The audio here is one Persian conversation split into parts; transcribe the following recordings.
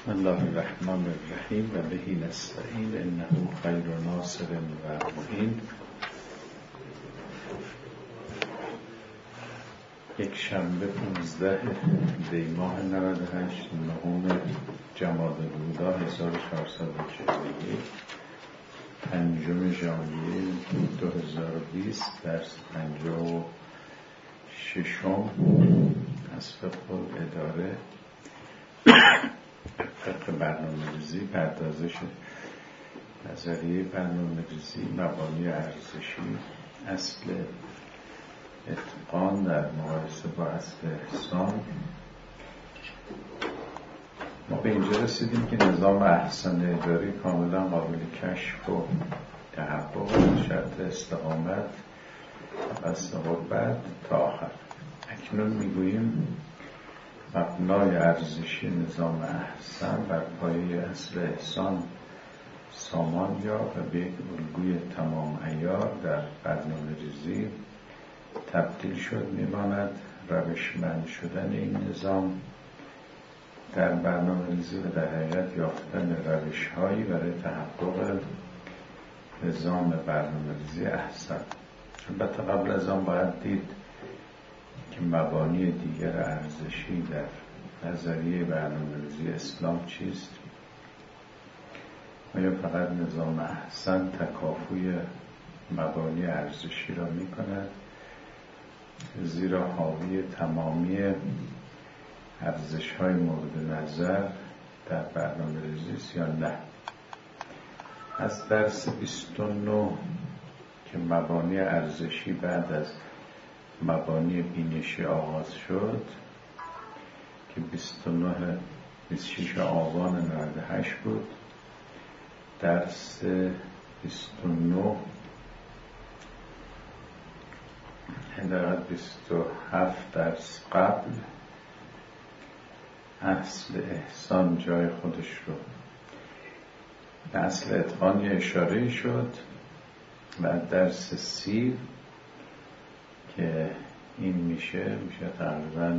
بسم الله الرحمن الرحیم و بهی نستعین انه خیر ناصر و معین. یک شنبه 15 دی ماه 98 نهم جمادی الاولی 1441 پنجم ژانویه 2020 درس 56 از فقه الاداره فقه برنامه‌ریزی، پردازش نظریه برنامه‌ریزی، مبانی ارزشی، اصل اتقان در مقایسه با اصل احسان. ما به اینجا رسیدیم که نظام احسان اداری کاملا قابل کشف و تحقق، شرط استقامت و قربت تا آخر. اکنون میگوییم مبنای ارزشی نظام احسان بر پایه اصل احسان سامان یافت و به یک الگوی تمام عیار در برنامه‌ریزی تبدیل شد. میماند روشمند شدن این نظام در برنامه‌ریزی و در حقیقت یافتن روش‌هایی برای تحقق نظام برنامه‌ریزی احسن. البته قبل از آن باید دید که مبانی دیگر ارزشی در نظریه برنامه‌ریزی اسلام چیست. آیا فقط نظام احسن تکافوی مبانی ارزشی را می کند، زیرا حاوی تمامی ارزش‌های مورد نظر در برنامه‌ریزی است یا نه؟ از درس 29 که مبانی ارزشی بعد از مبانی بینشی آغاز شد که 26 آبان 98 بود، درس 29 در 27 درس قبل اصل احسان جای خودش رو به اصل اتقان یه اشاره شد و درس 30 که این میشه تقریبا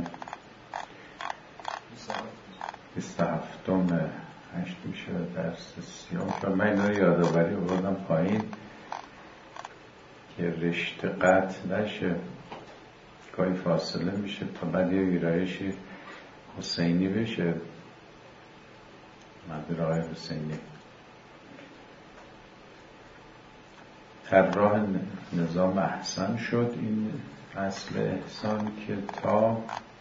27م 8 میشه درس 30. من این رو یادآوری بردم پایین که رشته قطع نشه، گاهی فاصله میشه تا بعد یه ویرایشی حسینی بشه. مدیر آقای حسینی در راه نظام احسان شد این اصل احسان که تا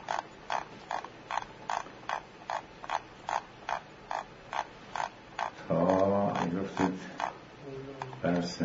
گفتید درس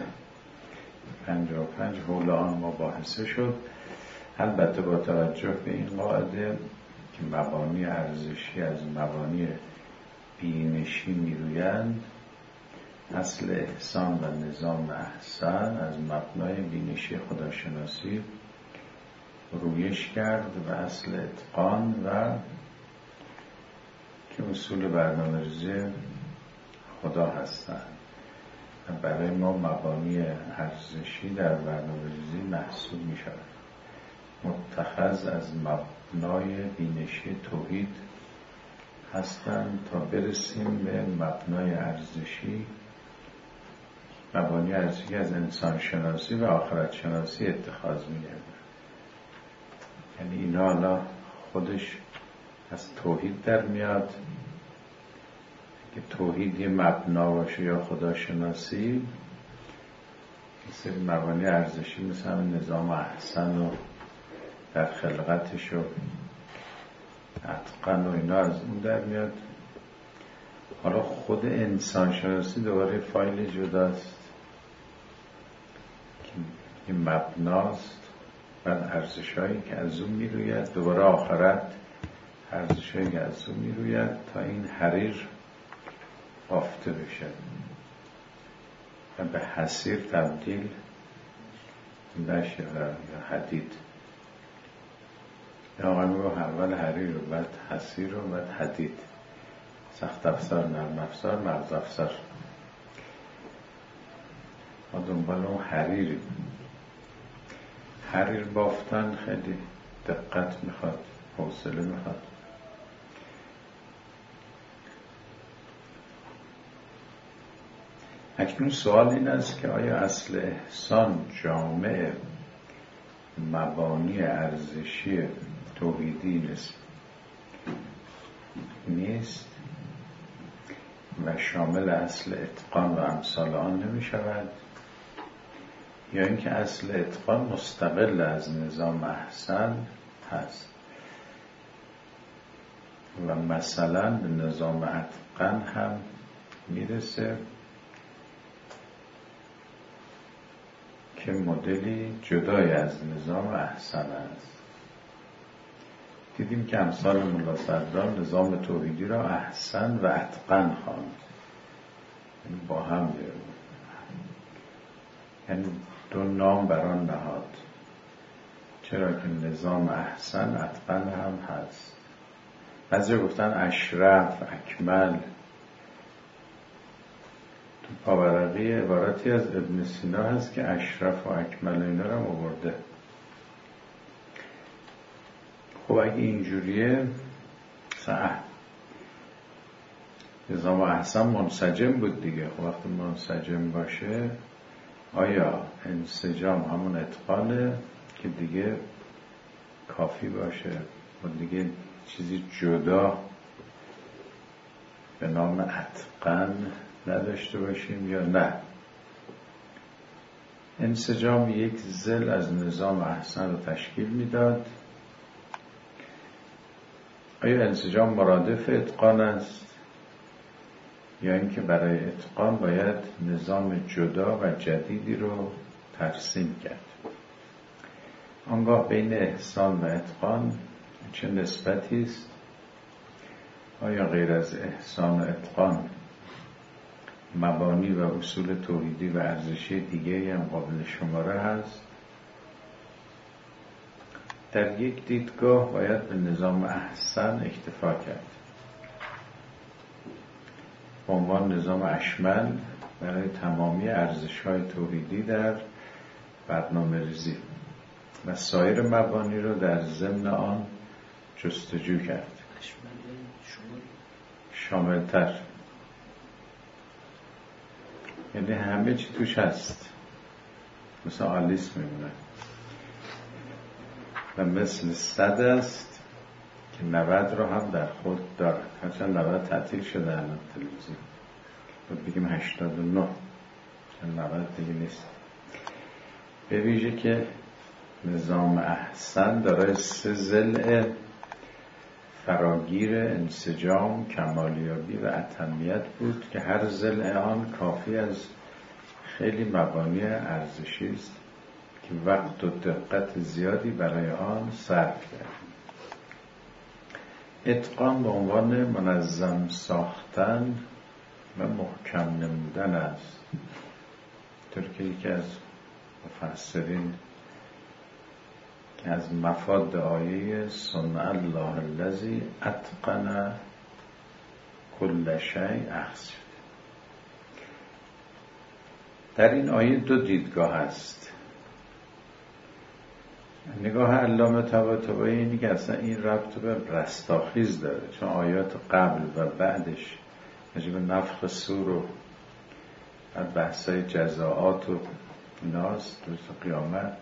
55 حول آن مباحثه شد. البته با توجه به این قاعده که مبانی ارزشی از مبانی بینشی میرویند، اصل احسان و نظام احسان از مبنای بینشی خداشناسی رویش کرد و اصل اتقان و که اصول برنامه‌ریزی خدا هستند و برای ما مبانی ارزشی در برنامه‌ریزی محسوب می شود، متخذ از مبنای بینشی توحید هستند تا برسیم به مبنای ارزشی، مبانی ارزشی از انسان شناسی و آخرت شناسی اتخاذ می گردن. یعنی اینا حالا خودش از توحید در میاد که توحید یه مبنا باشه یا خداشناسی، مثل مبانی ارزشی مثل نظام احسن و در خلقتش و اتقن و اینا از اون در میاد. حالا خود انسان شناسی دوباره فایل جداست که این مبناست بر ارزش‌هایی که از اون میروید، دوباره آخرت ارزش‌هایی که از اون میروید تا این حریر بافته بشه و به حصیر تبدیل نشه یا حدید. یا آقای میگو اول حریر و بعد حصیر و بعد حدید، سخت افزار، نرم افزار، مغز افزار. ما دنبال اون حریریم. حریر بافتن خیلی دقت میخواد، حوصله میخواد. اکنون سوال این است که آیا اصل احسان جامع مبانی ارزشی توحیدی نیست و شامل اصل اتقان و امثال آن نمی شود، یا اینکه اصل اتقان مستقل از نظام احسن هست و مثلا به نظام اتقن هم میرسه که مدلی جدای از نظام احسن است. دیدیم که امثال ملا صدران نظام توحیدی را احسن و اتقن خواند، با هم یعنی دو نام بر آن نهاد، چرا که نظام احسن اتقن هم هست. بعضی گفتن اشرف، اکمل. تو پاورقی عبارتی از ابن سینا هست که اشرف و اکمل اینا رو آورده. خب اگه اینجوریه نظام احسن منسجم بود دیگه. خب وقتی منسجم باشه آیا انسجام همون اتقانه که دیگه کافی باشه و دیگه چیزی جدا به نام اتقن نداشته باشیم یا نه؟ انسجام یک ضلع از نظام احسن رو تشکیل میداد. آیا انسجام مرادف اتقان است یا اینکه برای اتقان باید نظام جدا و جدیدی رو ترسیم کرد؟ آنگاه بین احسان و اتقان چه نسبتی است؟ آیا غیر از احسان و اتقان مبانی و اصول توحیدی و ارزشی دیگه هم قابل شماره هست؟ در یک دیدگاه باید به نظام احسن اکتفا کرد به عنوان نظام اشمل برای تمامی ارزش‌های توحیدی در برنامه‌ریزی و سایر مبانی رو در ضمن آن جستجو کرد. شاملتر، یعنی همه چی توش هست، مثل آلیس میمونه و مثل 100 است که 90 رو هم در خود داره. هرچند 90 تعطیل شده الان تلویزیون، باید بگیم 89، چون 90 دیگه نیست. به ویژه که نظام احسن دارای 3 ضلع فراگیر انسجام، کمالیابی و اتمیت بود که هر ضلع آن کافی از خیلی مبانی ارزشی است که وقت و دقت زیادی برای آن صرف کرد. اتقان به عنوان منظم ساختن و محکم نمودن است، طور که یکی از مفسرین که از مفاد آیه صنع الله الذی اتقن کل شیء اخذ شد. در این آیه 2 دیدگاه است. نگاه علامه طباطبایی اینه که اصلا این ربط به رستاخیز داره، چون آیات قبل و بعدش راجع به نفخ صور و بعد بحثای جزاءات و ایناست روز قیامت.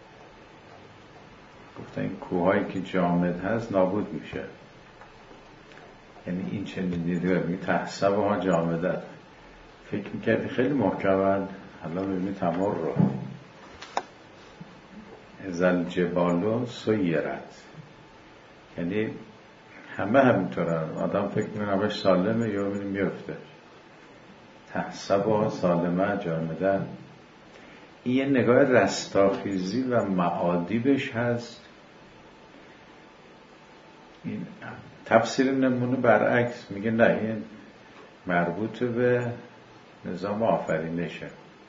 گفتن این کوهایی که جامد هست نابود میشه، یعنی این چنین دیدگاه میگه تحسبها جامدت، فکر میکردی خیلی محکمند، حالا ببینی تمر رو ازل جبالو سیرت، یعنی همه همینطورن. آدم فکر میکنه همش سالمه یا میفته. تحسبها سالمه جامدن، این یه نگاه رستاخیزی و معادی بهش هست. این تفسیر نمونه برعکس میگه نه، این مربوط به نظام آفرینشه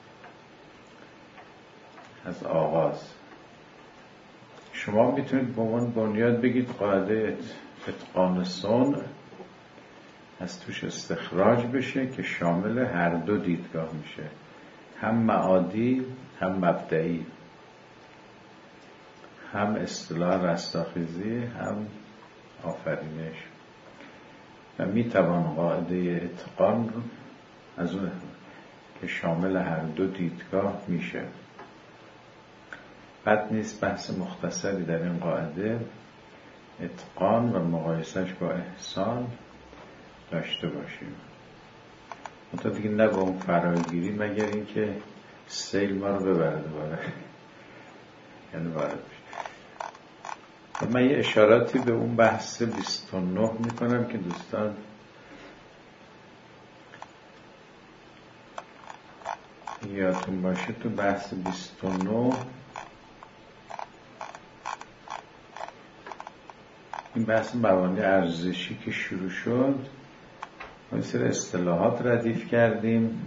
از آغاز. شما میتونید به عنوان بنیاد بگید قاعده اتقان صنع از توش استخراج بشه که شامل هر 2 دیدگاه میشه، هم معادی هم مبدئی، هم اصطلاح رستاخیزی هم آفرینش. و میتوان قاعده اتقان رو از اون که شامل هر دو دیدگاه میشه. بد نیست بحث مختصری در این قاعده اتقان و مقایسش با احسان داشته باشیم. منتها دیگه نه با اون فراگیری، مگر اینکه سیل ما رو ببره دوباره، یعنی وارد بشه. من یه اشاراتی به اون بحث 29 میکنم که دوستان یادتون باشه. تو بحث 29 این بحث مبانی ارزشی که شروع شد، ما یه سری اصطلاحات ردیف کردیم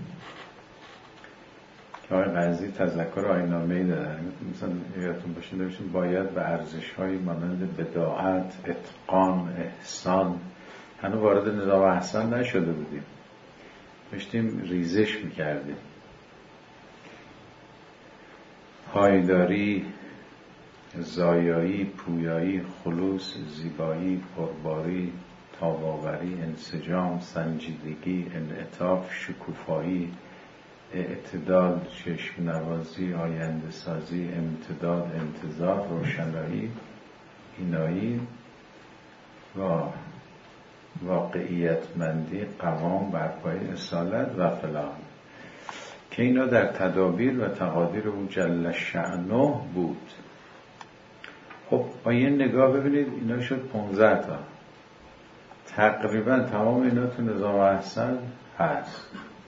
که آقای قاضی تذکر آیین‌نامه‌ای دادن. مثلا یادتون باشه نوشتیم باید به ارزش‌هایی مانند بداعت، اتقان، احسان، هنوز وارد نظام احسان نشده بودیم، داشتیم ریزش میکردیم. پایداری، زایایی، پویایی، خلوص، زیبایی، پرباری، تاباوری، انسجام، سنجیدگی، انعطاف، شکوفایی، اعتدال، چشم نوازی، آینده سازی، امتداد، انتظار، روشنایی، اینایی و واقعیتمندی، قوام، برپایی، اصالت و فلان، که اینا در تدابیر و تقادیر او جل شأنه بود. خب با یه نگاه ببینید اینا شد 15 تا. تقریبا تمام اینا تو نظام احسن هست.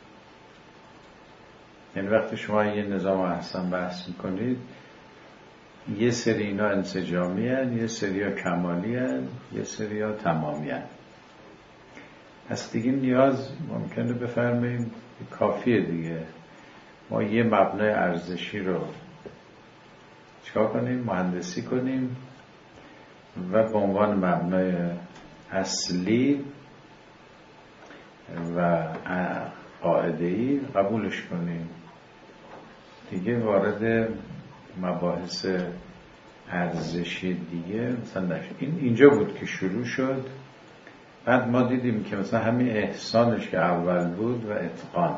یعنی وقتی شما یه نظام احسن بحث میکنید، یه سری اینا انسجامی هن، یه سری ها کمالی هن، یه سری ها تمامی هن. پس دیگه نیاز ممکنه بفرماییم کافیه دیگه ما یه مبنای ارزشی رو چیکار کنیم؟ مهندسی کنیم و به عنوان مبنای اصلی و قاعده‌ای قبولش کنیم. دیگه وارد مباحث ارزشی دیگه مثلا نشد. اینجا بود که شروع شد. بعد ما دیدیم که مثلا همین احسانش که اول بود و اتقان،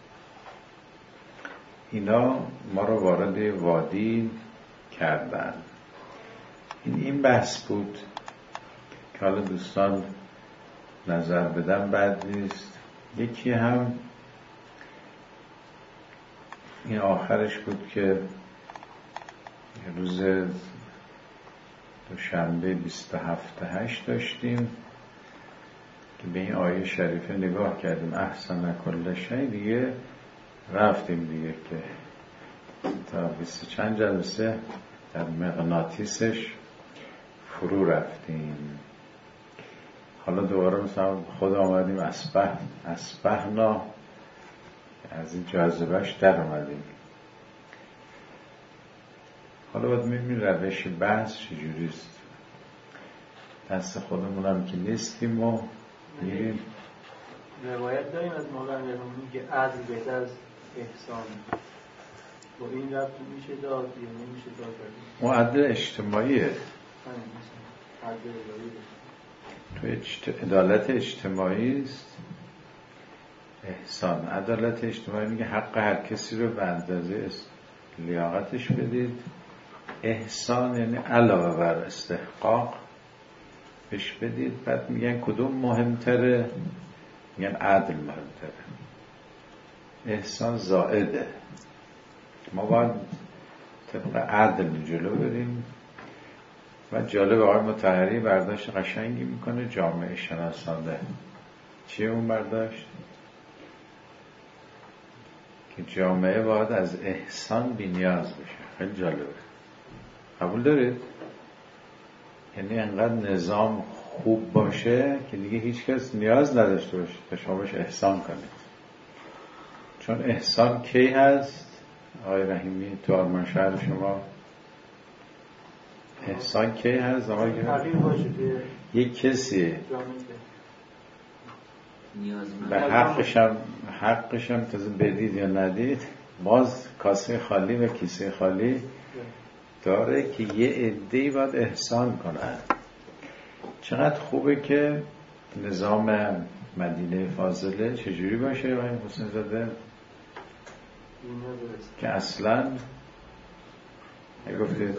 اینا ما رو وارد وادی کردن. این بحث بود که حالا دوستان نظر بدن بد نیست. یکی هم این آخرش بود که روز دوشنبه 27/8 داشتیم که به این آیه شریفه نگاه کردیم احسن کل شیء، دیگه رفتیم دیگه که تا 20 چند جلسه در مغناطیسش فرو رفتیم. حالا دوباره مثلا خود آمدیم اسبحنا، از این جاذبهش در آمدیم. حالا باید میبینیم روش بحث چجوریست. دست خودمون هم که نیستیم و میریم. روایت داریم از مولانا رومی که عدل بهتر از احسان، با این ربط میشه داد یا نمیشه داد؟ اون عدل اجتماعیه. تو عدالت اجتماعی است احسان. عدالت اجتماعی میگه حق هر کسی رو به اندازه لیاقتش بدید. احسان یعنی علاوه بر استحقاق بهش بدید. بعد میگن کدوم مهمتره؟ میگن عدل مهمتره. احسان زائده. ما باید طبق عدل جلو بریم. و جالب آقای مطهری برداشت قشنگی میکنه، جامعه شناسانه. چیه اون برداشت؟ که جامعه باید از احسان بی نیاز بشه. خیلی جالبه. قبول دارید؟ یعنی انقدر نظام خوب باشه که دیگه هیچ کس نیاز نداشته باشه تا شما بهش احسان کنید. چون احسان کی هست؟ آقای رحیمی تو آرمان شهر شما احسان کی هست؟ آقای یک کسی به حقشم تازه بدید یا ندید، باز کاسه خالی و کیسه خالی داره که یه عده‌ای باید احسان کنن. چقدر خوبه که نظام مدینه فاضله چجوری باشه؟ آقای حسین زاده که اصلا گفتید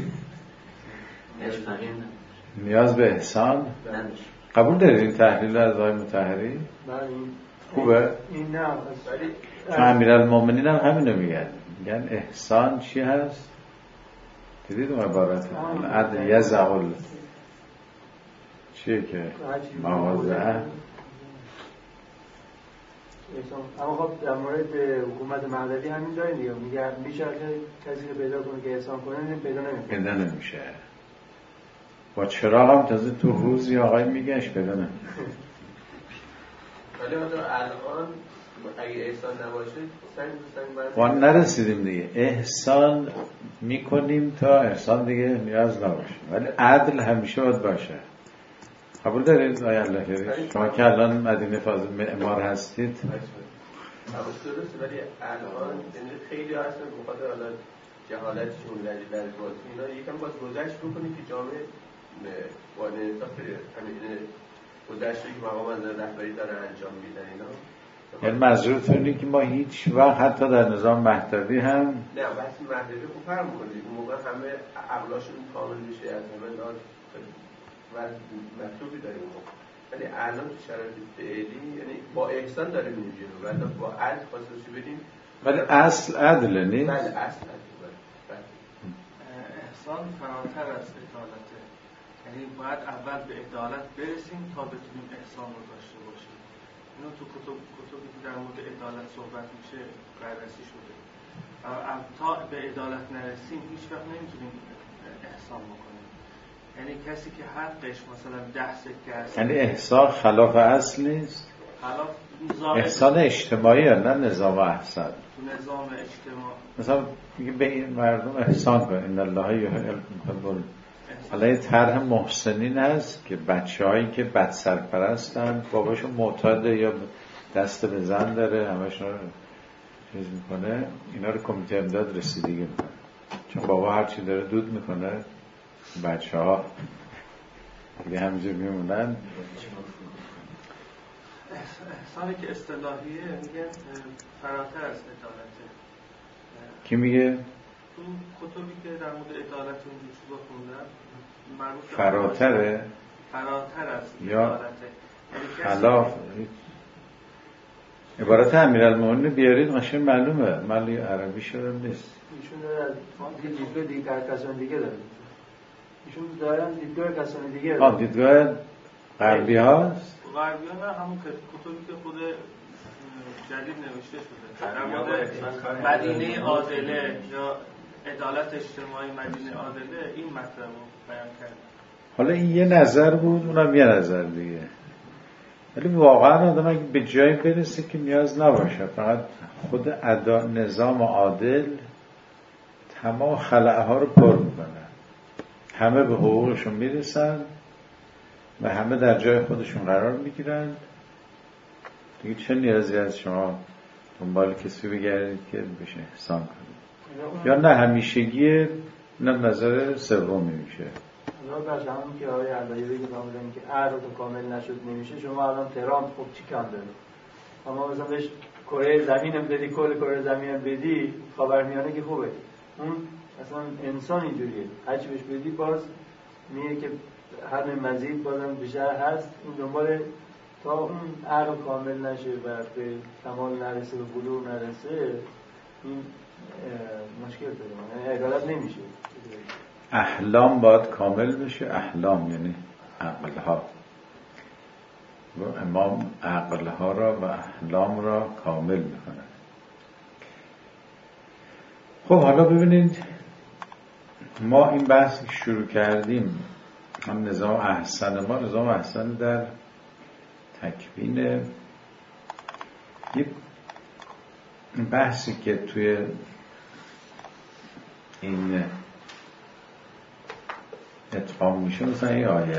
نیاز به احسان قبول دارید این تحلیل از آقای مطهری؟ خوبه؟ این نه چون امیرالمومنین هم همینو میگن احسان چی هست؟ دیدید اون عبارت عدل یزعل چیه که موازه اما خب در مورد حکومت مهدوی همین داریم دیگه میگه میشه کسی رو پیدا کنه که احسان کنه پیدا نمیشه با چراغ هم تازه تو روزی آقای میگهش پیدا نمیشه ولی ما الان اگه احسان نباشه سنگ ما نرسیدیم دیگه احسان میکنیم تا احسان دیگه نیاز نباشه ولی عدل همیشه باید باشه قبول دارید آیا الله شما که الان مدینه فاضل معمار هستید درسته ولی الان خیلی هستن بخاطر الان جهالتشون در اینا یکم باز گذشت بکنید که جامعه با نصاف همین گذشتی که مقام از رهبری دارن انجام میدن اینا یعنی منظورتون اینه که ما هیچ وقت حتی در نظام مهدوی هم نه بحث مهدوی خوب فرق می‌کنید اون موقع همه عقلاشون کامل میشه از همه داد و مطلوبی داریم ولی الان تو شرایط فعلی یعنی با احسان داریم می‌جیم ولی با عدل خاصش بدیم ولی اصل عدله نیست؟ بله اصل عدل احسان فراتر از عدالته یعنی باید اول به عدالت برسیم تا بتونیم احسان رو داشته باشیم اینو تو کتبی که در مورد عدالت صحبت میشه بررسی شده تا به عدالت نرسیم هیچ وقت نمیتونیم احسان بکنیم یعنی کسی که حقش مثلا 10 سکه است یعنی احسان خلاف اصل نیست؟ خلاف احسان اجتماعی یا نه نظام احسن تو نظام اجتماع مثلا میگه به این مردم احسان کن ان الله یحب المحسنین حالا یه طرح محسنین هست که بچه‌هایی که بد سرپرستن باباشون معتاده یا دست به زن داره همشون رو چیز میکنه اینا رو کمیته امداد رسیدگی میکنه چون بابا هرچی داره دود میکنه بچه‌ها دیگه همینجور میمونن احسانی که اصطلاحیه میگه فراتر از عدالته کی میگه؟ تو کتبی که در مورد عدالت این چیزا خوندم فراتره؟ فراتر از عدالته خلاف عبارت امیرالمومنین بیارید قشنگ معلومه مالی عربی شده نیست ایشون داره دیدگاه دیگر کسان دیگه داره ایشون دارن دیدگاه کسان دیگه داره دیدگاه غربی هاست؟ غربی ها نه همون کتبی که خود جدید نوشته شده در مورد مدینه عادله یا عدالت اجتماعی مدینه عادله این مطلب رو بیان کرده حالا این یه نظر بود اونم یه نظر دیگه ولی واقعا آدم اگه به جایی برسه که نیاز نباشه فقط خود نظام عادل تمام خلأها رو پر میکنه همه به حقوقشون میرسن و همه در جای خودشون قرار میگیرن دیگه چه نیازی از شما دنبال کسی بگردید که بشه احسان کنید یا نه همیشگیه نه نظر سومی میشه حالا باشه همون که آقای علایری که فرمودن که عرض کامل نشد نمیشه شما الان تهران خب چی کم داره اما مثلا بهش کره زمین هم بدی کره زمین هم بدی خاورمیانه که خوبه اون اصلا انسان اینجوریه هرچی بهش بدی باز میگه که همه مزید بازم بیشتر هست این دنبال تا اون عقل کامل نشه و به کمال نرسه به بلوغ نرسه این مشکل داره یعنی عدالت نمیشه احلام باید کامل بشه احلام یعنی عقلها و امام عقلها را و احلام را کامل میکنه خب حالا ببینید ما این بحث شروع کردیم هم نظام احسن ما نظام احسن در تکوین یه بحثی که توی این اتفاق میشه مثلا این آیه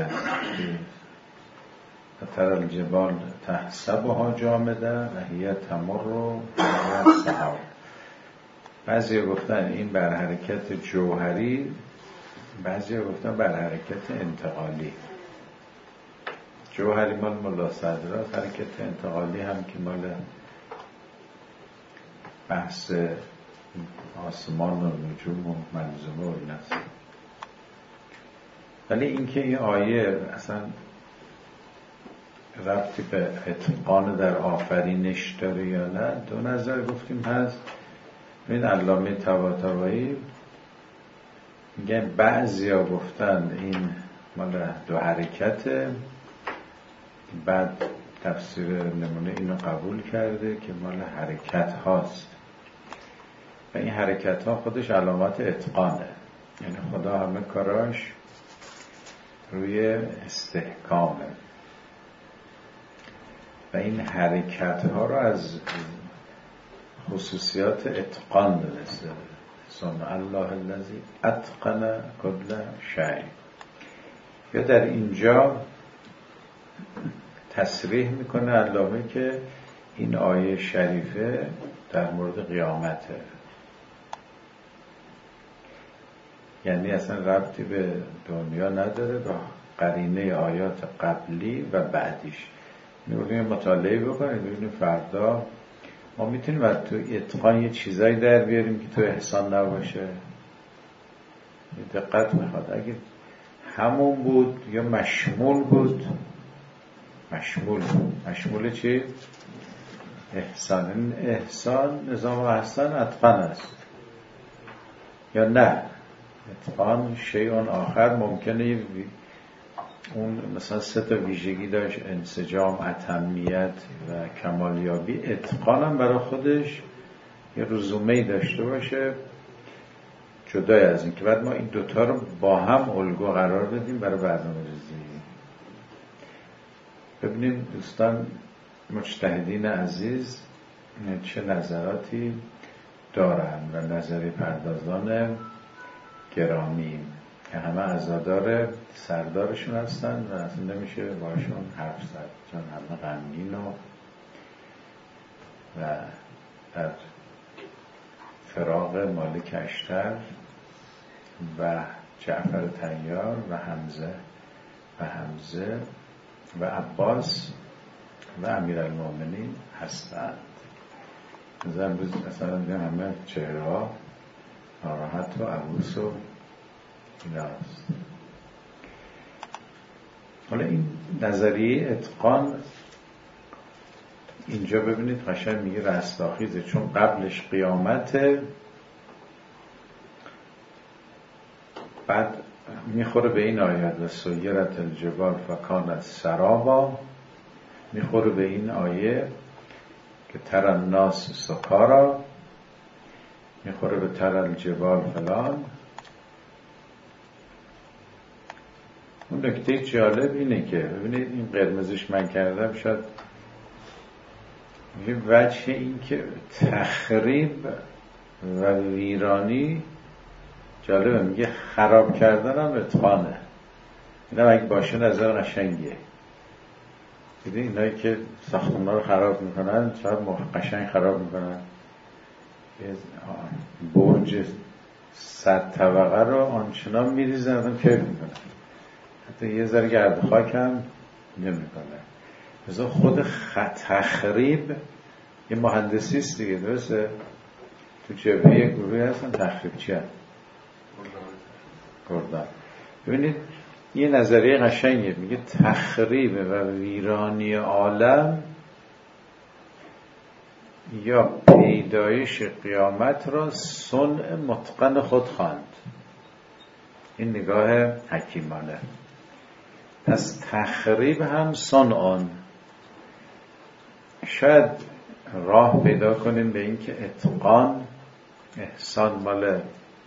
تر الجبال تحسبها جامده و هی تمر السحاب بعضی گفتن این بر حرکت جوهری بعضی گفتن بر حرکت انتقالی جوهری مال ملا صدراست حرکت انتقالی هم که مال بحث آسمان و نجوم و منظومه و این است. ولی اینکه این آیه اصلا ربطی به اتقان در آفرینش داره یا نه، دو نظر گفتیم هست. این علامه طباطبایی میگن بعضیا گفتن این مال دو حرکته، بعد تفسیر نمونه اینو قبول کرده که مال حرکت هاست و این حرکت ها خودش علامات اتقانه، یعنی خدا همه کاراش روی استحکامه و این حرکت ها رو از خصوصیات اتقان دونسته. صنع الله الذی اتقن کل شیء. یا در اینجا تصریح میکنه علامه که این آیه شریفه در مورد قیامته، یعنی اصلا ربطی به دنیا نداره با قرینه آیات قبلی و بعدیش. میگویم مطالعه بکنیم ببینیم فردا ما میتونیم از تو اتقان یه چیزایی در بیاریم که تو احسان نباشه. دقت میخواد اگه همون بود یا مشمول بود. مشمول چی؟ احسان. احسان نظام احسان اتقان است یا نه؟ اتقان شیء آخر ممکنه اون مثلا 3 تا ویژگی داشت، انسجام، اتمیت و کمالیابی. اتقان هم برای خودش یه رزومه‌ای داشته باشه جدای از این که بعد ما این دوتا رو با هم الگو قرار بدیم برای برنامه‌ریزی. ببینیم دوستان مجتهدین عزیز چه نظراتی دارن و نظری پردازان گرامی که همه عزادار سردارشون هستن و اصلا نمیشه باشون حرف زد چون همه غمگین و در فراق مالک اشتر و جعفر طیار و حمزه و عباس و امیرالمومنین هستند. از امروز مثلا همه چهره ها ناراحت و عبوس و ایناست. حالا این نظریه اتقان اینجا ببینید قشنگ میگه رستاخیزه، چون قبلش قیامته، بعد میخوره به این آیت و سیرت الجبال فکانت سرابا، میخوره به این آیه که تر الناس سکارا، میخوره به تر الجبال فلان. اون نکته جالب اینه که ببینید این قرمزش من کردم شاید یه وجه این که تخریب و ویرانی جالبه، میگه خراب کردن هم اتقانه. این هم اگه باشه نظر قشنگیه. دیدی اینایی که ساختمان رو خراب میکنن چقدر قشنگ خراب میکنن. برج 100 طبقه رو آنچنان میریزن آدم کیف میکنن، حتی یه ذره گرد خاک هم نمیکنه. مثلا خود تخریب یه مهندسی است دیگه، درسته؟ تو جبهه یه گروهی هستن تخریب چی هست؟ گردان. ببینید یه نظریه قشنگه، میگه تخریب و ویرانی عالم یا پیدایش قیامت را صنع متقن خود خواند. این نگاه حکیمانه. پس تخریب هم صنعان. شاید راه پیدا کنیم به این که اتقان احسان مال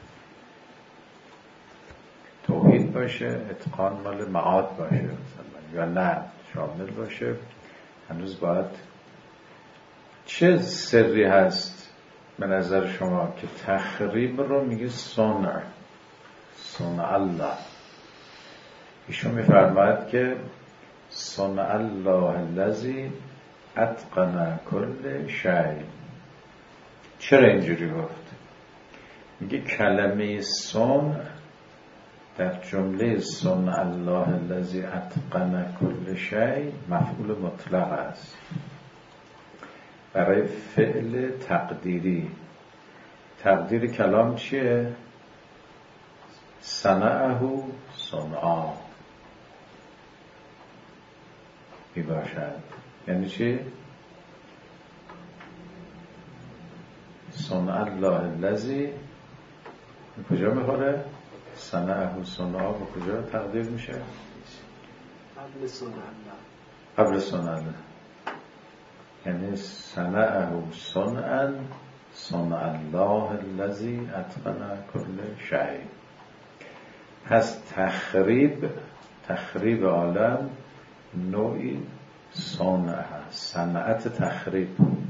توحید باشه، اتقان مال معاد باشه مثلا، یا نه شامل باشه. هنوز باید چه سری هست به نظر شما که تخریب رو میگه صنع الله؟ ایشون میفرماید که صنع الله الذی اتقن کل شیء. چرا اینجوری گفت؟ میگه کلمه صنع در جمله صنع الله الذی اتقن کل شیء مفعول مطلق است. برای فعل تقدیری. تقدیر کلام چیه؟ صنعه صنعا می باشد. یعنی چی؟ صنع الله الذی کجا میخوره؟ صنعه صنعا به کجا تقدیر میشه؟ قبل صنع الله. قبل صنع الله، یعنی صنعه صنعا صنع الله الذی اتقن کل شیء. پس تخریب عالم نوعی صنع هست، صنعت تخریب.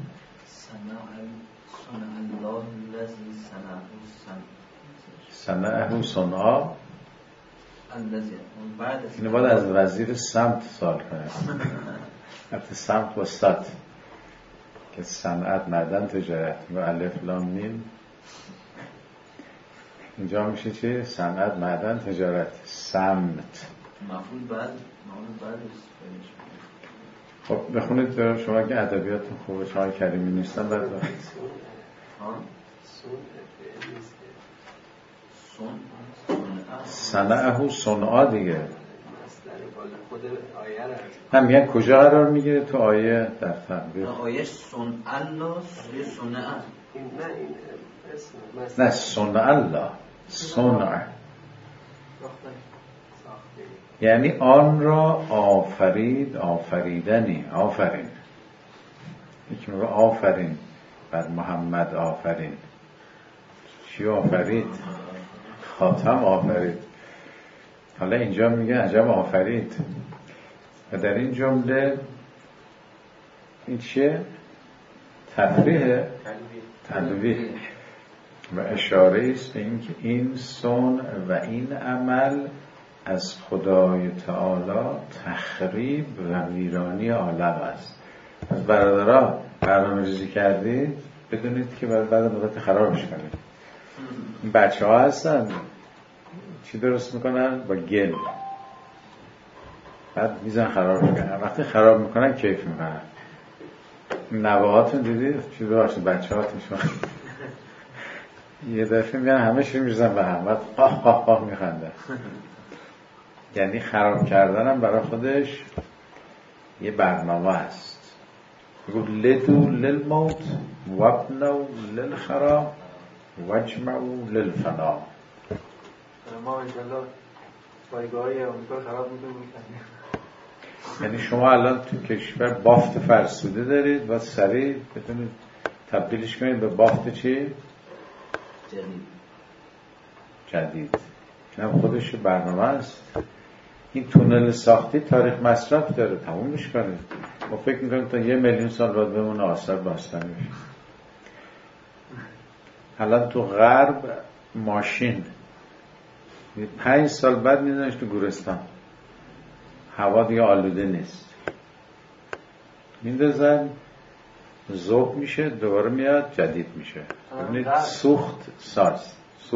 صنعه صنعا اینو باید از وزیر سمت سوال کنید. البته سمت و صد که صنعت معدن تجارت و الف لام میم، اینجا میشه چی؟ صنعت معدن تجارت. سمت مفعول بعد خب بخونید شما که ادبیاتتون خوبه، شما کریمی نیستن بعد صنعه صنعا دیگه هم میگن کجا قرار میگیره تو آیه در تنبیه؟ آیه صنع الله یا صنع؟ نه صنع الله، صنع یعنی آن را آفرید، آفریدنی، آفرین. یکی میگه آفرین بر محمد، آفرین چی آفرید؟ خاتم آفرید. حالا اینجا میگه عجب آفرید. و در این جمله این چیه؟ تفریح، تنویح و اشاره است به اینکه این صنع و این عمل از خدای تعالی تخریب و ویرانی عالم است. از برادرها برنامه‌ریزی کردید بدونید که بعد مدت خرابش کنید. این بچه ها هستن چی درست میکنن؟ با گل بعد میزن خراب میکنن. وقتی خراب میکنن کیف میکنن. نوهاتون دیدید چی داشت بچه هاتون شما یه دفعه میگن همه چی میرزن به هم، بعد قاه قاه قاه میخنده. یعنی خراب کردنم برای خودش یه برنامه است. بگو لدو للموت وابنو للخراب وجمعو للفنا. ما انشالله پایگاهی آمریکا خراب میکنیم. یعنی شما الان تو کشور بافت فرسوده دارید و سریع بتونید تبدیلش کنید به بافت چی؟ جدید. اینم خودش برنامه است. این تونل ساختی تاریخ مصرف داره، تمومش کنید. ما فکر میکنیم تا 1,000,000 سال باید بمونه آثار باستانی بشه. الان تو غرب ماشین 5 سال بعد میزنش تو گورستان، هوا دیگه آلوده نیست، میندازن ذوب میشه دوباره میاد جدید میشه. ببینید سوخت ساز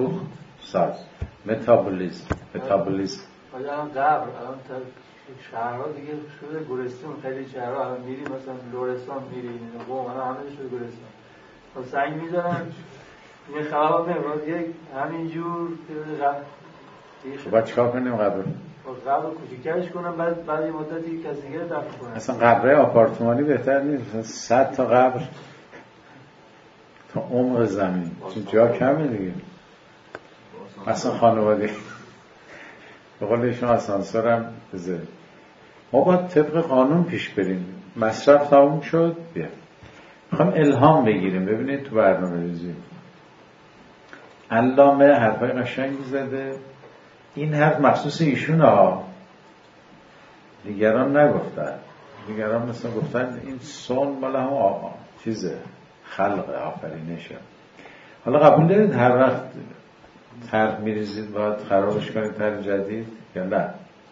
متابولیزم. الان قبر الان تا شهرها دیگه شده گورستان. خیلی شهرها الان میری مثلا لرستان میری قم الان همه شده گورستان. تا سنگ میذارن یه خراب نمیاد یک همینجور باید چیکار کنیم؟ قبر کوچیکش کنم بعد یه مدتی کسی دیگه دفن کنم. اصلا قبره آپارتمانی بهتر نیست؟ 100 تا قبر تا عمق زمین، چون جا کمه دیگه. اصلا خانواده به قول ایشون آسانسورم بذاریم. ما باید طبق قانون پیش بریم. مصرف تموم شد بیا میخوام الهام بگیریم. ببینید تو برنامه ریزی علامه حرفای قشنگی زده. این حرف مخصوص ایشون ها، دیگران نگفتن. دیگران مثلا گفتن این سون مال هم چیزه، خلق آفرینشه. حالا قبول دارید هر وقت طرح میریزید باید خرابش کنید طرح جدید یا نه؟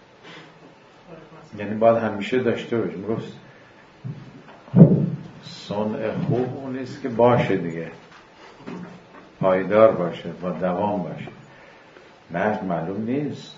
یعنی باید همیشه داشته باشید. میگفت صنع خوب اون نیست که باشه دیگه، پایدار باشه، با دوام باشه. نه معلوم نیست.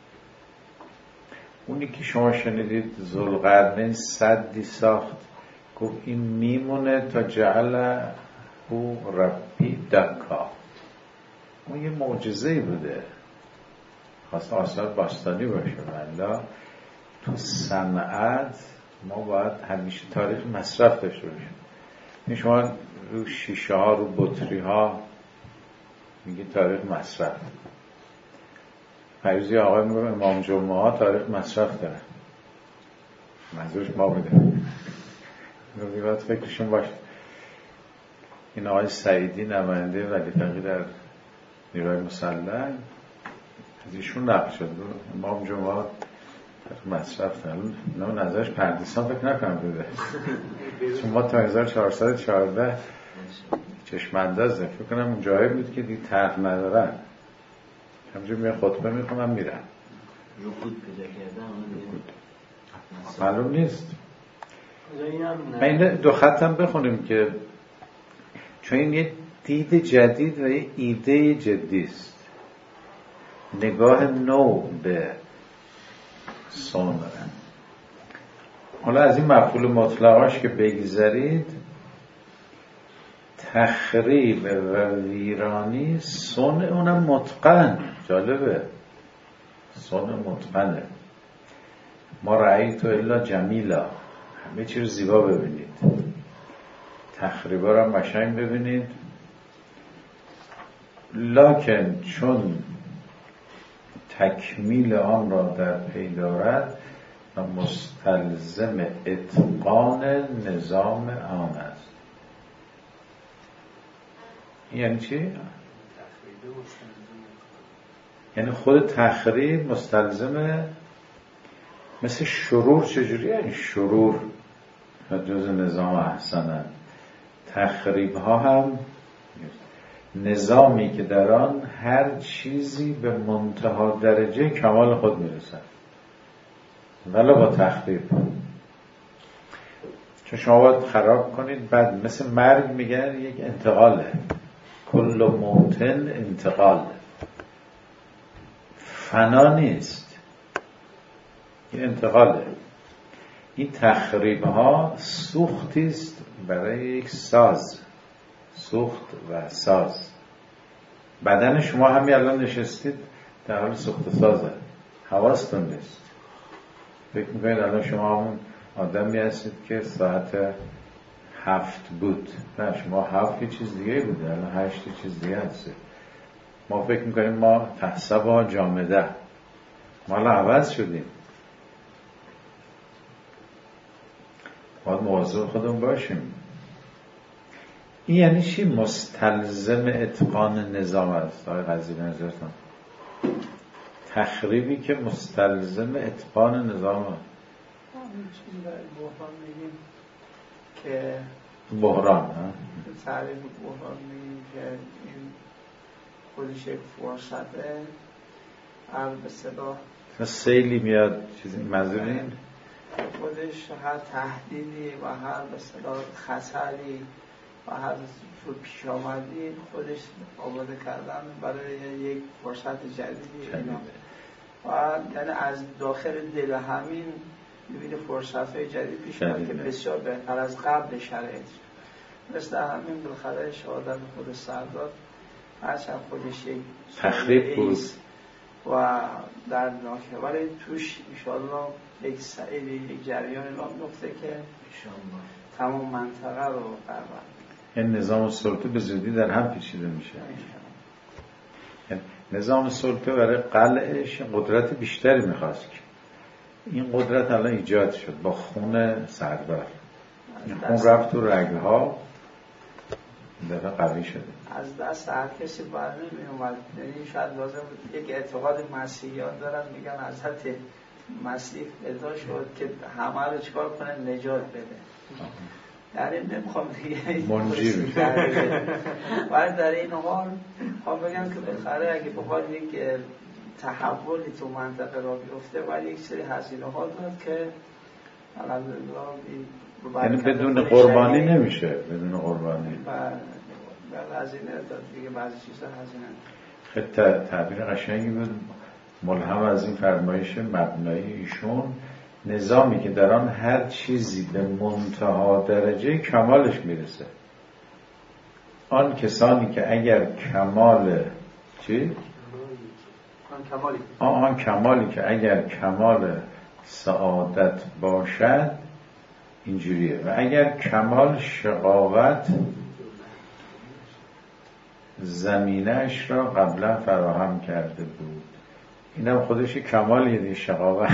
اونی که شما شنیدید ذوالقرنین سدی ساخت گفت این میمونه تا جعل او ربی دکا. اون یه معجزه‌ای بوده، خواست آثار باستانی باشه. والا تو صنعت ما باید همیشه تاریخ مصرف داشته باشیم. این شما رو شیشه ها، رو بطری ها میگه تاریخ مصرف. پیروزی آقای میگه امام جمعه ها تاریخ مصرف داره، منظورش ما بوده. باید فکرشون باشه. این آقای سعیدی نماینده ولی فقیه در نیروهای مسلح از ایشون نقل شد. امام جمعه ها مصرف دارن. نه نظرش پردیسان فکر نکنم بوده، چون ما تا 1414 چشماندازه. فکر کنم اون جایی بود که دیگه طرح ندارن، همجور میره خطبه میخونم میرن. رکود پیدا کردن معلوم نیست. این دو خطم بخونیم که چون این یه دید جدید و یه ایده جدی است، نگاه نو به سون دارن. حالا از این مفعول مطلقاش که بگذارید، تخریب و ویرانی سون اونم متقن. جالبه، سون متقنه. ما رأیتو الا جمیلا، همه چیز زیبا ببینید، تخریبا رو هم قشنگ ببینید. لکن چون تکمیل آن را در پی دارد و مستلزم اتقان نظام آن است. یعنی چی؟ یعنی خود تخریب مستلزم، مثل شرور. چجوری یعنی شرور جز نظام احسنه؟ تخریب ها هم نظامی که در آن هر چیزی به منتها درجه کمال خود میرسد ولی با تخریب. چون شما باید خراب کنید، بعد مثل مرگ میگن یک انتقاله، کل موتن انتقال، فنا نیست، این انتقاله. این تخریب ها سوختی است برای یک ساز، سوخت و ساز. بدن شما همین الان نشستید در حال سوخت سازه، حواستون نیست. فکر میکنید الان شما همون آدمی هستید که ساعت 7 بود. نه، شما 7 یه چیز دیگه بوده، الان 8 یه چیز دیگه هستید. ما فکر میکنیم ما تحسبها جامده، ما الان عوض شدیم. باید مواظب خودمون باشیم. این یعنی چی مستلزم اتقان نظام است؟ آقای قضیه نظرتون تخریبی که مستلزم اتقان نظام است. این چیزی برای بحران میگیم که بحران تعریف بحران میگیم که این خودش یک فرصته، به صدا سیلی میاد، چیزی منظور این خودش هر تهدیدی و هر به صدا خطری و هر پیش آمدی خودش آماده کردن برای یک فرصت جدیدی اینا. و یعنی از داخل دل همین ببینه فرصت‌های جدید پیش میاد که بسیار بهتر از قبل شرایط. مثل همین بالاخره شهادت خود سردار هرچند خودش یک تخریب بود و در ناکه، ولی توش انشاءالله یک سعید، یک جریان راه میفته که تمام منطقه رو این نظام سلطه به زودی در هم پیچیده میشه. نظام سلطه برای قلعش قدرت بیشتری میخواست که این قدرت الان ایجاد شد با خون سردار. این خون رفت تو رگها، دفعه قوی شده. از دست هر کسی بر نمی اومد. یعنی شاید لازم یک اعتقاد مسیحیان دارن، میگن حضرت مسیح پیدا شد که همه رو چکار کنه؟ نجات بده. در این نمیخوام دیگه منجی بشه. ولی در این حال هم بگم که بخره اگه بخواد یک تحولی تو منطقه را بیفته ولی یک سری هزینه ها داد که الحمدلله یعنی بدون قربانی نمیشه. بدون قربانی هزینه داد دیگه، بعضی چیزا هزینه. خیلی تعبیر قشنگی بود، ملهم از این فرمایش مبنایی ایشون نظامی که در آن هر چیزی به منتها درجه کمالش میرسه. آن کسانی که اگر کمال چی؟ آن کمالی که اگر کمال سعادت باشد اینجوریه، و اگر کمال شقاوت زمینش را قبلا فراهم کرده بود. اینم خودش کمالیه دیگه، شقاوت.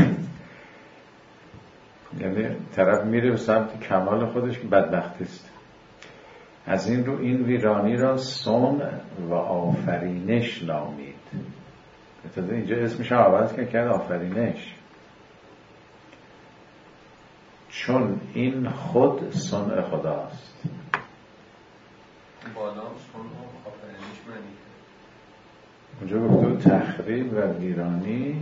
یعنی طرف میره به سمت کمال خودش که بدبختی است. از این رو این ویرانی را صنع و آفرینش نامید. اینجا اسمش هم عوض کرد آفرینش، چون این خود صنع خداست. بالا صنع و آفرینش معنی اونجا گفته تخریب و ویرانی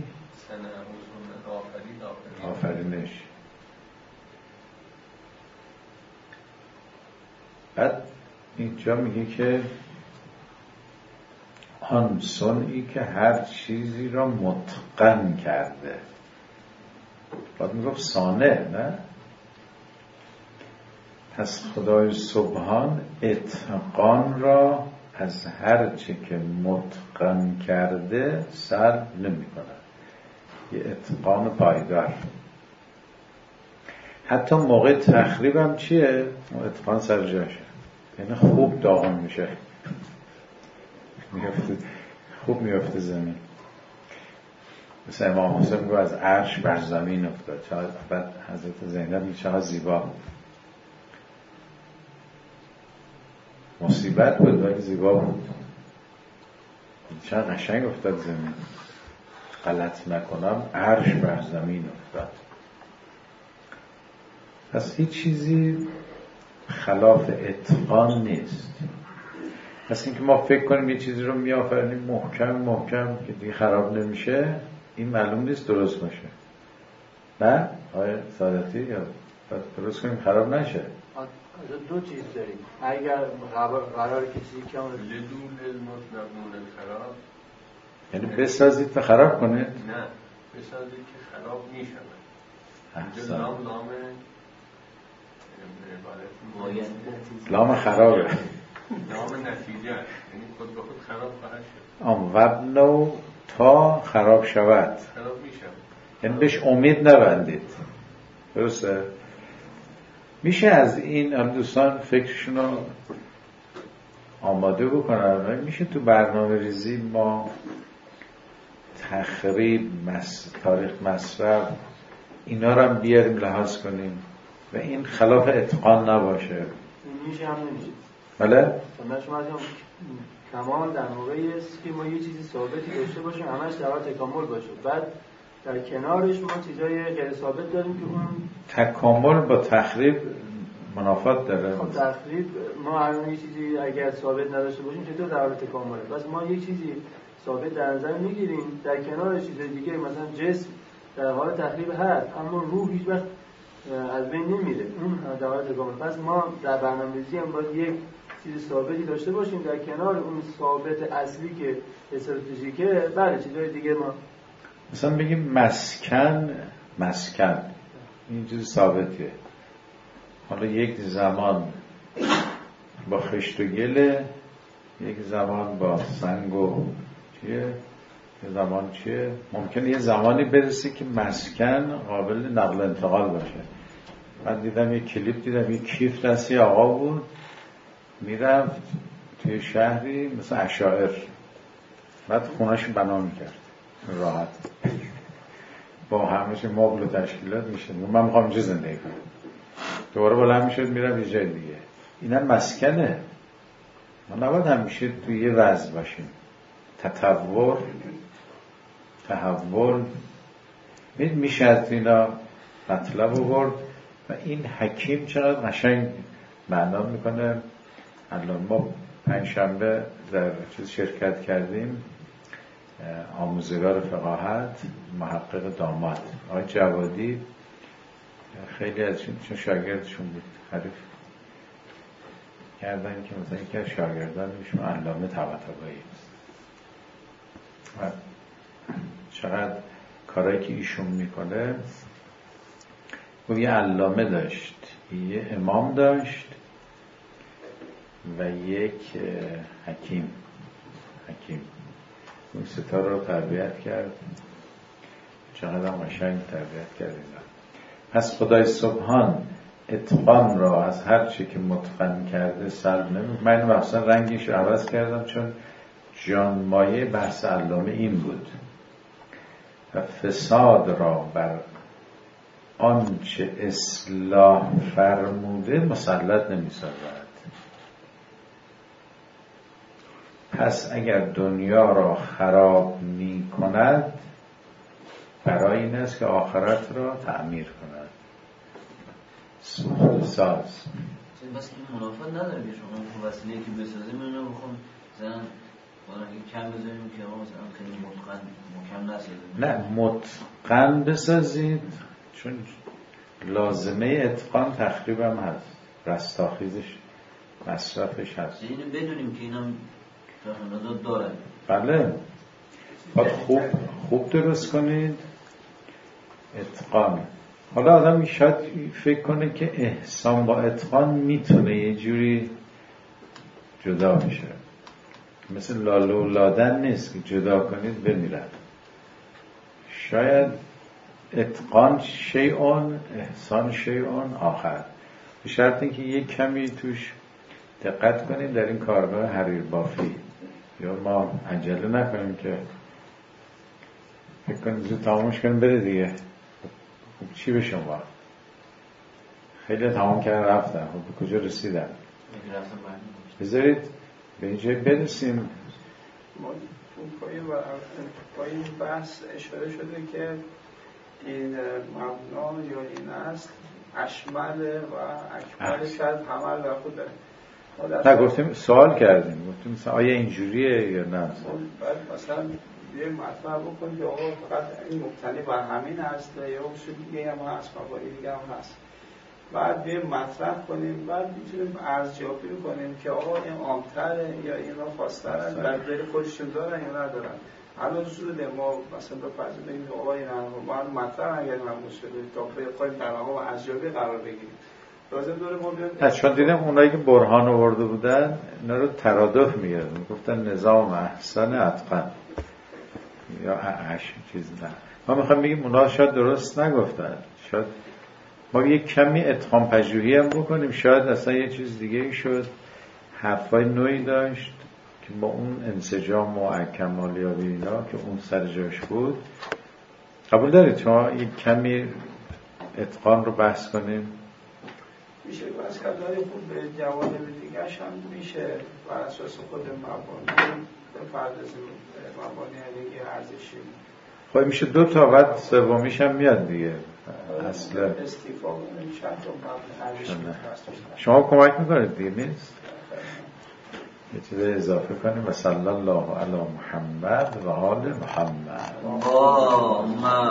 آفرینش. بعد اینجا میگه که آن صنعی که هر چیزی را متقن کرده. باید میگفت صانع، نه؟ پس خدای سبحان اتقان را از هر چی که متقن کرده سلب نمی کند. یه اتقان پایدار. حتی موقع تخریب هم چیه؟ اتقان سر جاشه، یعنی خوب داغون میشه، خوب میفته زمین. مثل امام حسین میگه از عرش بر زمین افتاد. بعد حضرت زینب میگه چقدر زیبا، مصیبت بود ولی زیبا بود، چقدر قشنگ افتاد زمین. غلط نکنم عرش بر زمین افتاد. پس هیچ چیزی خلاف اتقان نیست. پس اینکه ما فکر کنیم یه چیزی رو میآفرینیم محکم که دیگه خراب نمیشه، این معلوم نیست درست باشه. نه آقای سعادتی، یا درست کنیم خراب نشه. دو چیز داریم. اگر قراره که چیزی کامل لدول المطلقون الخراب، یعنی بسازید تا خراب کنید؟ نه، بسازید که خراب میشود. لام خرابه، لام نتیجه، یعنی خود به خود خراب خواهد شد. وبنو تا خراب شود، خراب میشود، یعنی بهش امید نبندید. درسته؟ میشه از این هم دوستان فکرشون رو آماده بکنن. میشه تو برنامه ریزی ما تخریب تاریخ مصرف اینا رو هم بیاریم لحاظ کنیم و این خلاف اتقان نباشه. میشه هم نمیشه. بله؟ شما از کمال در موقعی است که ما یه چیزی ثابتی داشته باشیم همش در حال تکامل باشه، بعد در کنارش ما چیزای غیر ثابت داریم که اون تکامل با تخریب منافات داره. خب تخریب ما الان یه چیزی اگر ثابت نداشته باشیم چطور در حال تکامله؟ بس ما یه چیزی ثابت در نظر میگیریم، در کنارش چیزای دیگه مثلا جسم در حال تخریب هست اما روح هیچ وقت از بین نمیره، اون در حال تکامل. پس ما در برنامه‌ریزی هم باید یک چیز ثابتی داشته باشیم در کنار اون ثابت اصلی که استراتژیکه. بله چیزای دیگه ما مثلا بگیم مسکن این چیز ثابتیه. حالا یک زمان با خشت و گله، یک زمان با سنگ و چیه، یه زمان چیه. ممکنه یه زمانی برسی که مسکن قابل نقل انتقال باشه. من دیدم یه کلیپ دیدم، یه کیف دستی آقا بود میرفت توی شهری مثل اشاعر، بعد خونه‌شو بنا میکرد راحت با همش مبل و تشکیلات میشه. من میخوام اینجا زندگی کنم، دوباره بلند میشد میرم یه جای دیگه. اینا مسکنه. ما نباید همیشه توی یه وضع باشیم. تحول میشه از اینا مطلب آورد و این حکیم چقدر قشنگ معنا میکنه. الان ما پنجشنبه در چیز شرکت کردیم، آموزگار فقاهت محقق داماد آقای جوادی، خیلی از چون شاگردشون بود حریف کردن که مثلا یکی از شاگردان ایشون علامه طباطبایی و چقدر کارهایی که ایشون میکنه و یه علامه داشت، یه امام داشت و یک حکیم. اون ستا رو تربیت کرد، چقدر قشنگ تربیت کرد اینا. پس خدای سبحان اتقان را از هر چی که متقن کرده سلب نمید. من اینو مثلا رنگیش رو عوض کردم چون جان مایه بحث علامه این بود و فساد را بر آنچه اصلاح فرموده مسلط نمی‌سازد. پس اگر دنیا را خراب می کند برای این است که آخرت را تعمیر کند. ساز بس این منافات نداره که شما وسیله‌ای که بسازیم اینو بخوام مثلا کم بذاریم که ما مثلا خیلی متقن محکم نسازیم. نه متقن بسازید، چون لازمه اتقان تخریب هم هست، رستاخیزش مصرفش هست. اینو بدونیم که اینم فهمنازات داره. بله باید خوب درست کنید اتقان. حالا آدم شاید فکر کنه که احسان با اتقان میتونه یه جوری جدا بشه، مثل لاله و لادن نیست که جدا کنید بمیرن. شاید اتقان شیئون احسان شیئون آخر، به شرط اینکه یک کمی توش دقت کنید در این کارگاه حریر بافی، یا ما عجله نکنیم که فکر کنیم زود تمامش کنیم بره دیگه. خب چی به شما؟ خیلی تمام کردن رفتن، خب به کجا رسیدن؟ بذارید به اینجای برسیم. ما با این بحث اشاره شده که این مبنا یا این اصل اشمل و اکمل شاید همه را خود داره. نه گفتیم سوال کردیم، گفتیم مثلا آیا اینجوریه یا نه. بعد مثلا یه مطلب بکنیم که آقا فقط این مبتنی بر همین اصله یا اصول دیگه هم هست، مبانی دیگه هم هست. بعد یه مطرح کنیم، بعد میتونیم ارزیابی کنیم که آقا این عام‌تره یا اینا خاص‌ترن، در دل خودشون دارن یا ندارن. الان زوده ما مثلا بپذیریم آقا این ما مطرح اگر نموز شده تا بخوایم در مقام ارزیابی قرار بگیریم. لازم داره ما بیان. چون دیدم اونایی که برهان آورده بودن اینا رو ترادف میگردن، گفتن نظام احسن اتقن یا چیز نه. ما میخوایم بگیم اونا شاید درست نگفتن، شاید ما یک کمی اتقان پژوهی هم بکنیم، شاید اصلا یه چیز دیگه ای شد، حرفای نوعی داشت که با اون انسجام و کمالیابی اینا که اون سر جاش بود. قبول دارید شما یک کمی اتقان رو بحث کنیم؟ میشه بحث کرد، ولی خوب به جوانب دیگرش هم میشه بر اساس خود مبانی بپردازیم، مبانی دیگه ارزشی. خب میشه دو تا بعد سومیش هم میاد دیگه. اصلا استیفا کنیم چند تا ارزشی شما کمک میکنید دیگه نیست؟ یه چیز اضافه کنیم و صلی الله علی محمد و آل محمد.